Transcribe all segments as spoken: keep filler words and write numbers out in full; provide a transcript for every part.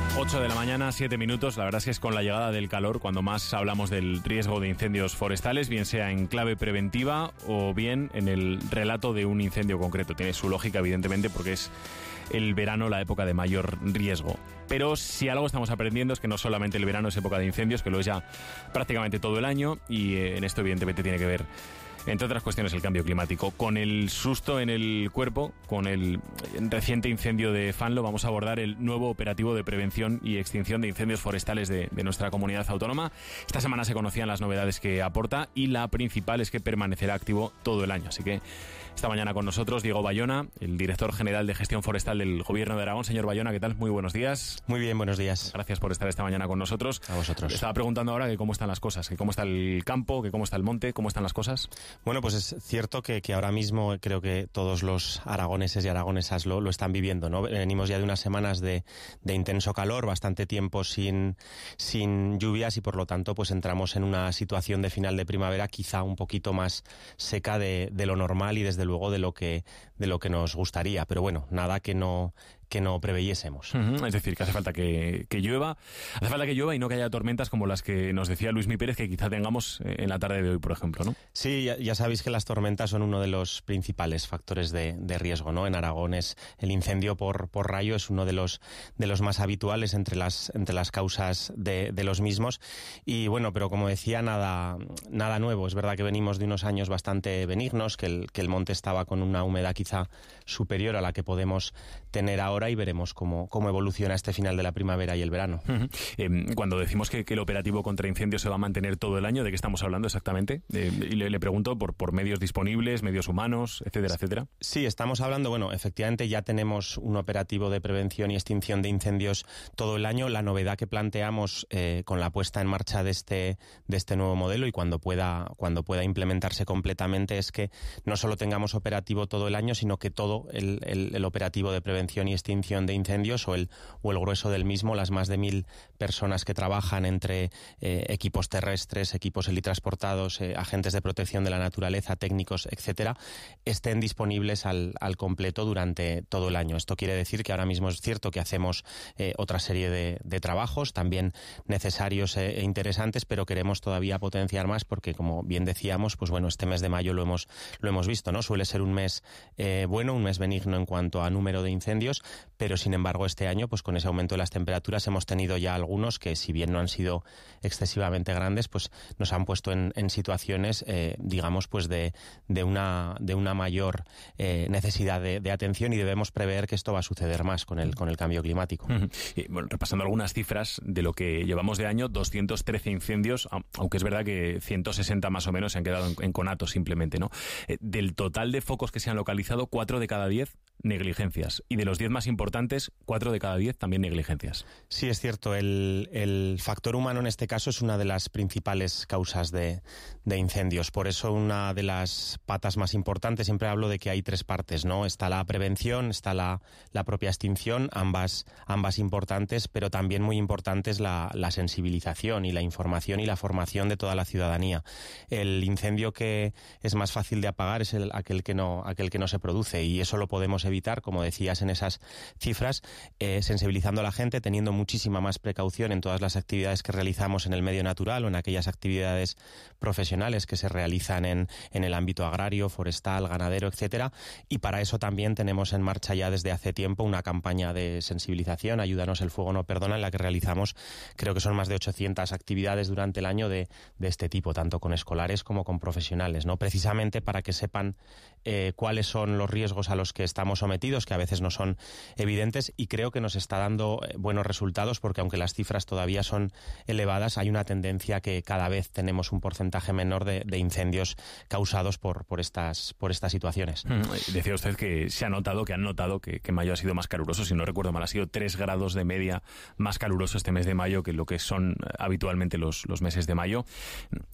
ocho de la mañana, siete minutos. La verdad es que es con la llegada del calor cuando más hablamos del riesgo de incendios forestales, bien sea en clave preventiva o bien en el relato de un incendio concreto. Tiene su lógica, evidentemente, porque es el verano la época de mayor riesgo. Pero si algo estamos aprendiendo es que no solamente el verano es época de incendios, que lo es ya prácticamente todo el año, y eh, en esto evidentemente tiene que ver, entre otras cuestiones, el cambio climático. Con el susto en el cuerpo, con el reciente incendio de Fanlo, vamos a abordar el nuevo operativo de prevención y extinción de incendios forestales de, de nuestra comunidad autónoma. Esta semana se conocían las novedades que aporta y la principal es que permanecerá activo todo el año. Así que esta mañana con nosotros Diego Bayona, el director general de gestión forestal del Gobierno de Aragón. Señor Bayona, ¿qué tal? Muy buenos días. Muy bien, buenos días. Gracias por estar esta mañana con nosotros. A vosotros. Estaba preguntando ahora que cómo están las cosas, que cómo está el campo, que cómo está el monte, cómo están las cosas. Bueno, pues es cierto que, que ahora mismo creo que todos los aragoneses y aragonesas lo, lo están viviendo, ¿no? Venimos ya de unas semanas de, de intenso calor, bastante tiempo sin, sin lluvias y por lo tanto pues entramos en una situación de final de primavera quizá un poquito más seca de, de lo normal y desde luego de lo que de lo que nos gustaría, pero bueno, nada que no que no preveyésemos. Uh-huh. Es decir, que hace falta que, que llueva, hace falta que llueva y no que haya tormentas como las que nos decía Luismi Pérez que quizá tengamos en la tarde de hoy, por ejemplo, ¿no? Sí, ya, ya sabéis que las tormentas son uno de los principales factores de, de riesgo, ¿no? En Aragón es el incendio por, por rayo es uno de los de los más habituales entre las entre las causas de, de los mismos y bueno, pero como decía, nada nada nuevo. Es verdad que venimos de unos años bastante benignos, que el que el monte estaba con una humedad quizá superior a la que podemos tener ahora y veremos cómo, cómo evoluciona este final de la primavera y el verano. Uh-huh. Eh, cuando decimos que, que el operativo contra incendios se va a mantener todo el año, ¿de qué estamos hablando exactamente? Eh, y le, le pregunto por, por medios disponibles, medios humanos, etcétera, etcétera. Sí, estamos hablando, bueno, efectivamente ya tenemos un operativo de prevención y extinción de incendios todo el año. La novedad que planteamos eh, con la puesta en marcha de este, de este nuevo modelo y cuando pueda, cuando pueda implementarse completamente es que no solo tengamos operativo todo el año, sino que todo el, el, el operativo de prevención y extinción de incendios o el, o el grueso del mismo, las más de mil personas que trabajan entre eh, equipos terrestres, equipos helitransportados, eh, agentes de protección de la naturaleza, técnicos, etcétera, estén disponibles al, al completo durante todo el año. Esto quiere decir que ahora mismo es cierto que hacemos eh, otra serie de, de trabajos también necesarios e interesantes, pero queremos todavía potenciar más porque, como bien decíamos, pues bueno, este mes de mayo lo hemos, lo hemos visto, ¿no? Suele ser un mes eh, bueno, un mes benigno en cuanto a número de incendios, pero sin embargo este año, pues con ese aumento de las temperaturas hemos tenido ya algunos que, si bien no han sido excesivamente grandes, pues nos han puesto en, en situaciones, eh, digamos, pues de, de una de una mayor eh, necesidad de, de atención y debemos prever que esto va a suceder más con el con el cambio climático. Uh-huh. Y, bueno, repasando algunas cifras de lo que llevamos de año, doscientos trece incendios, aunque es verdad que ciento sesenta más o menos se han quedado en, en conato simplemente, ¿no? Eh, del total de focos que se han localizado, cuatro de cada diez negligencias. Y de los diez más importantes, cuatro de cada diez también negligencias. Sí, es cierto. El, el factor humano en este caso es una de las principales causas de, de incendios. Por eso una de las patas más importantes, siempre hablo de que hay tres partes, ¿no? Está la prevención, está la, la propia extinción, ambas, ambas importantes, pero también muy importante es la, la sensibilización y la información y la formación de toda la ciudadanía. El incendio que es más fácil de apagar es el, aquel que no, aquel que no se produce y eso lo podemos evitar, como decías en esas cifras, eh, sensibilizando a la gente, teniendo muchísima más precaución en todas las actividades que realizamos en el medio natural o en aquellas actividades profesionales que se realizan en, en el ámbito agrario, forestal, ganadero, etcétera. Y para eso también tenemos en marcha ya desde hace tiempo una campaña de sensibilización, Ayúdanos, el fuego no perdona, en la que realizamos, creo que son más de ochocientas actividades durante el año de, de este tipo, tanto con escolares como con profesionales, ¿no? Precisamente para que sepan eh, cuáles son los riesgos a los que estamos sometidos, que a veces no son evidentes, y creo que nos está dando buenos resultados porque aunque las cifras todavía son elevadas, hay una tendencia que cada vez tenemos un porcentaje menor de, de incendios causados por, por, estas, por estas situaciones. Mm, decía usted que se ha notado, que han notado que, que mayo ha sido más caluroso, si no recuerdo mal, ha sido tres grados de media más caluroso este mes de mayo que lo que son habitualmente los, los meses de mayo.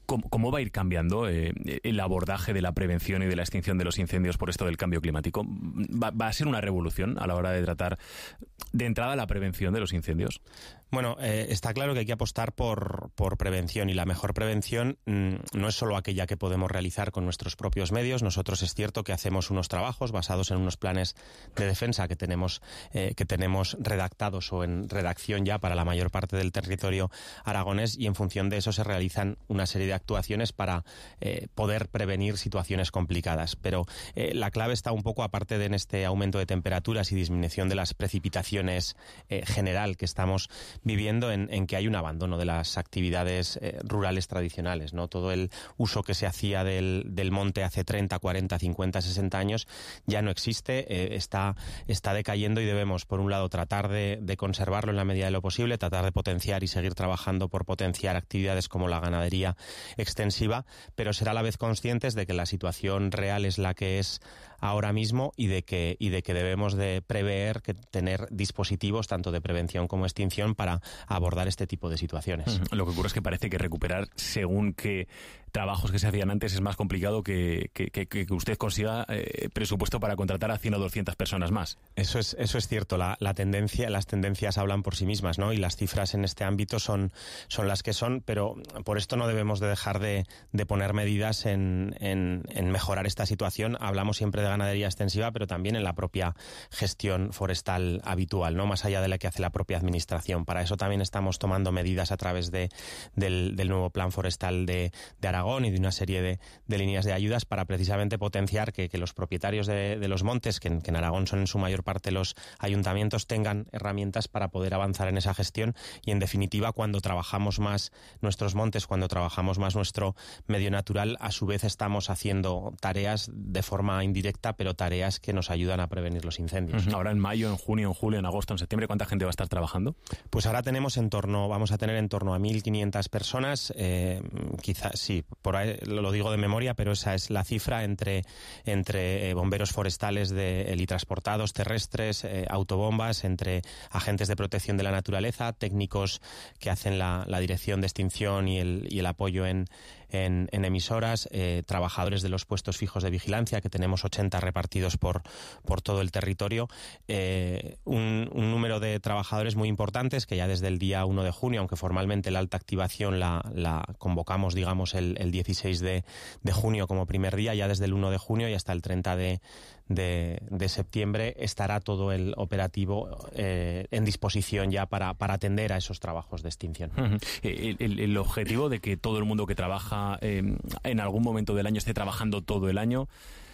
¿Cómo, cómo va a ir cambiando eh, el abordaje de la prevención y de la extinción de los incendios por esto del cambio climático? ¿Va, va a ser una revolución a la hora de tratar de entrada la prevención de los incendios? Bueno, eh, está claro que hay que apostar por, por prevención, y la mejor prevención mmm, no es solo aquella que podemos realizar con nuestros propios medios. Nosotros es cierto que hacemos unos trabajos basados en unos planes de defensa que tenemos, eh, que tenemos redactados o en redacción ya para la mayor parte del territorio aragonés, y en función de eso se realizan una serie de actuaciones para eh, poder prevenir situaciones complicadas. Pero eh, la clave está un poco, aparte de en este aumento de temperaturas y disminución de las precipitaciones eh, general que estamos viviendo, en, en que hay un abandono de las actividades eh, rurales tradicionales, ¿no? Todo el uso que se hacía del, del monte hace treinta, cuarenta, cincuenta, sesenta años ya no existe, eh, está, está decayendo, y debemos, por un lado, tratar de, de conservarlo en la medida de lo posible, tratar de potenciar y seguir trabajando por potenciar actividades como la ganadería extensiva, pero ser a la vez conscientes de que la situación real es la que es ahora mismo, y de que, y de que debemos de prever, que tener dispositivos tanto de prevención como extinción para abordar este tipo de situaciones. Lo que ocurre es que parece que recuperar según qué trabajos que se hacían antes es más complicado que, que, que, que usted consiga eh, presupuesto para contratar a cien o doscientas personas más. Eso es, eso es cierto. La, la tendencia, las tendencias hablan por sí mismas, ¿no? Y las cifras en este ámbito son, son las que son, pero por esto no debemos de dejar de, de poner medidas en, en, en mejorar esta situación. Hablamos siempre de ganadería extensiva, pero también en la propia gestión forestal habitual, ¿no? Más allá de la que hace la propia administración. Para eso también estamos tomando medidas a través de, del, del nuevo plan forestal de, de Aragón y de una serie de, de líneas de ayudas para precisamente potenciar que, que los propietarios de, de los montes, que en, que en Aragón son en su mayor parte los ayuntamientos, tengan herramientas para poder avanzar en esa gestión. Y en definitiva, cuando trabajamos más nuestros montes, cuando trabajamos más nuestro medio natural, a su vez estamos haciendo tareas de forma indirecta, pero tareas que nos ayudan a prevenir los incendios. Ahora en mayo, en junio, en julio, en agosto, en septiembre, ¿cuánta gente va a estar trabajando? Pues ahora tenemos en torno, vamos a tener en torno a mil quinientas personas, eh, quizás sí, por ahí lo digo de memoria, pero esa es la cifra, entre, entre eh, bomberos forestales de helitransportados terrestres, eh, autobombas, entre agentes de protección de la naturaleza, técnicos que hacen la, la dirección de extinción y el, y el apoyo en, en, en emisoras, eh, trabajadores de los puestos fijos de vigilancia, que tenemos ochenta repartidos por, por todo el territorio, eh, un, un número de trabajadores muy importantes que ya desde el día uno de junio, aunque formalmente la alta activación la, la convocamos, digamos, el, el dieciséis de junio como primer día, ya desde el uno de junio y hasta el treinta de, de, de septiembre estará todo el operativo eh, en disposición ya para, para atender a esos trabajos de extinción. Uh-huh. el, el, el objetivo de que todo el mundo que trabaja eh, en algún momento del año esté trabajando todo el año,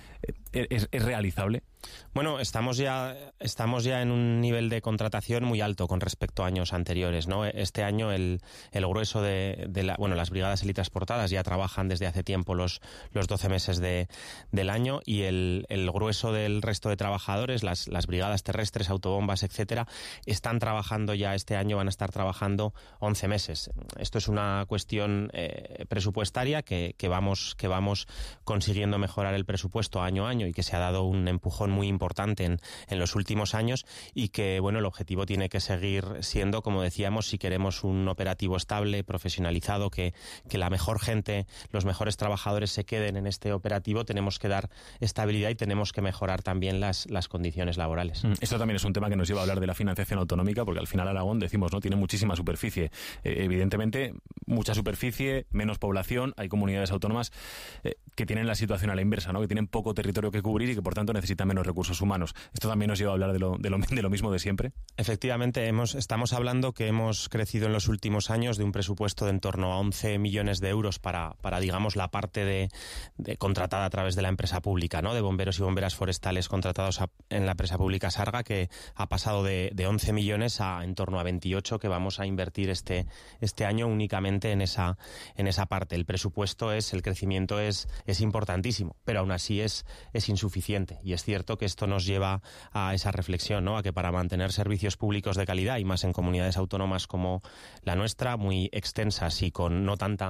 ¿es, es realizable? Bueno, estamos ya estamos ya en un nivel de contratación muy alto con respecto a años anteriores, ¿no? Este año el, el grueso de, de la, bueno, las brigadas helitransportadas ya trabajan desde hace tiempo los, los doce meses de, del año, y el, el grueso del resto de trabajadores, las, las brigadas terrestres, autobombas, etcétera, están trabajando ya este año, van a estar trabajando once meses. Esto es una cuestión eh, presupuestaria que, que vamos que vamos consiguiendo mejorar el presupuesto año a año, y que se ha dado un empujón muy importante en, en los últimos años, y que, bueno, el objetivo tiene que seguir siendo, como decíamos, si queremos un operativo estable, profesionalizado, que, que la mejor gente, los mejores trabajadores se queden en este operativo, tenemos que dar estabilidad y tenemos que mejorar también las, las condiciones laborales. Esto también es un tema que nos lleva a hablar de la financiación autonómica, porque al final Aragón, decimos, no tiene muchísima superficie. Eh, evidentemente, mucha superficie, menos población, hay comunidades autónomas eh, que tienen la situación a la inversa, ¿no? Que tienen poco territorio que cubrir y que por tanto necesitan menos recursos humanos. ¿Esto también nos lleva a hablar de lo, de lo, de lo mismo de siempre? Efectivamente, hemos, estamos hablando que hemos crecido en los últimos años de un presupuesto de en torno a once millones de euros para, para digamos, la parte de, de contratada a través de la empresa pública, ¿no? De bomberos y bomberas forestales contratados a, en la empresa pública Sarga, que ha pasado de, de once millones a en torno a veintiocho que vamos a invertir este, este año únicamente en esa, en esa parte. El presupuesto es, el crecimiento es, es importantísimo, pero aún así es, es insuficiente, y es cierto que esto nos lleva a esa reflexión, ¿no? A que para mantener servicios públicos de calidad, y más en comunidades autónomas como la nuestra, muy extensas y con no tanta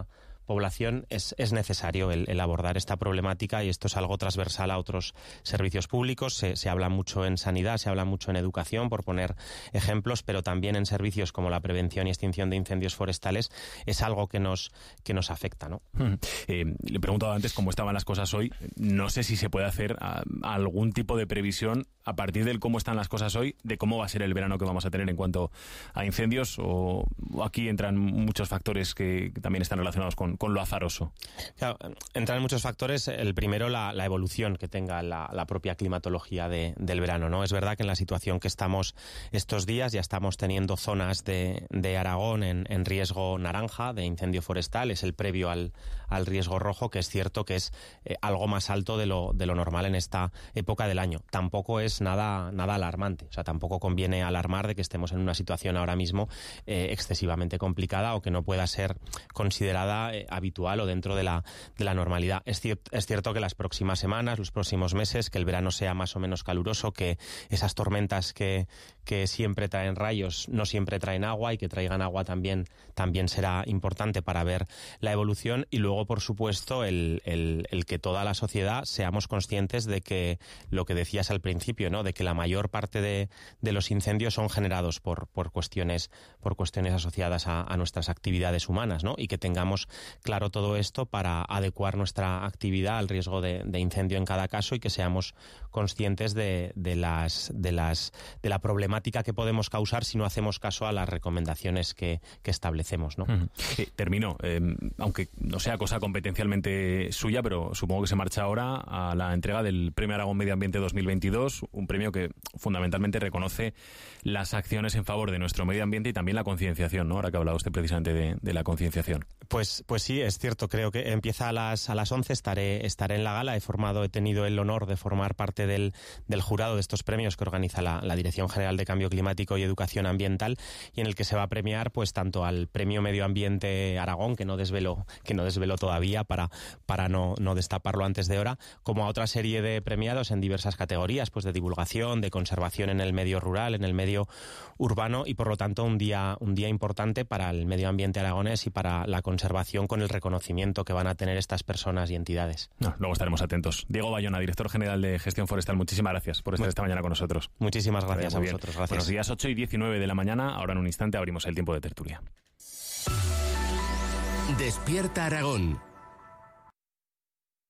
población, es, es necesario el, el abordar esta problemática, y esto es algo transversal a otros servicios públicos. Se, se habla mucho en sanidad, se habla mucho en educación, por poner ejemplos, pero también en servicios como la prevención y extinción de incendios forestales es algo que nos, que nos afecta, ¿no? Eh, le he preguntado antes cómo estaban las cosas hoy. No sé si se puede hacer a, a algún tipo de previsión a partir del cómo están las cosas hoy, de cómo va a ser el verano que vamos a tener en cuanto a incendios, o, o aquí entran muchos factores que, que también están relacionados con, con lo azaroso. Claro, entran muchos factores. El primero, la, la evolución que tenga la, la propia climatología de, del verano, ¿no? Es verdad que en la situación que estamos estos días ya estamos teniendo zonas de, de Aragón en, en riesgo naranja de incendio forestal. Es el previo al, al riesgo rojo, que es cierto que es eh, algo más alto de lo, de lo normal en esta época del año. Tampoco es nada, nada alarmante. O sea, tampoco conviene alarmar de que estemos en una situación ahora mismo eh, excesivamente complicada o que no pueda ser considerada eh, habitual o dentro de la, de la normalidad. Es, cier- es cierto que las próximas semanas, los próximos meses, que el verano sea más o menos caluroso, que esas tormentas que, que siempre traen rayos no siempre traen agua, y que traigan agua también, también será importante para ver la evolución. Y luego, por supuesto, el, el, el que toda la sociedad seamos conscientes de que lo que decías al principio, ¿no? De que la mayor parte de, de los incendios son generados por, por cuestiones, por cuestiones asociadas a, a nuestras actividades humanas, ¿no? Y que tengamos claro todo esto para adecuar nuestra actividad al riesgo de, de incendio en cada caso, y que seamos conscientes de, de las de las de la problemática que podemos causar si no hacemos caso a las recomendaciones que, que establecemos, ¿no? Uh-huh. Eh, termino, eh, aunque no sea cosa competencialmente suya, pero supongo que se marcha ahora a la entrega del Premio Aragón Medio Ambiente dos mil veintidós, un premio que fundamentalmente reconoce las acciones en favor de nuestro medio ambiente y también la concienciación, ¿no? Ahora que ha hablado usted precisamente de, de la concienciación. Pues, pues sí, es cierto. Creo que empieza a las a las once. Estaré estaré en la gala. He formado, he tenido el honor de formar parte del, del jurado de estos premios que organiza la, la Dirección General de Cambio Climático y Educación Ambiental, y en el que se va a premiar, pues, tanto al Premio Medio Ambiente Aragón, que no desvelo que no desvelo todavía para para no no destaparlo antes de hora, como a otra serie de premiados en diversas categorías, pues de divulgación, de conservación en el medio rural, en el medio urbano, y por lo tanto un día un día importante para el medio ambiente aragonés y para la conservación, con el reconocimiento que van a tener estas personas y entidades. No, luego estaremos atentos. Diego Bayona, director general de Gestión Forestal, muchísimas gracias por estar esta mañana con nosotros. Muchísimas gracias a vosotros. Gracias. Buenos días, ocho y diecinueve de la mañana. Ahora en un instante abrimos el tiempo de tertulia. Despierta Aragón.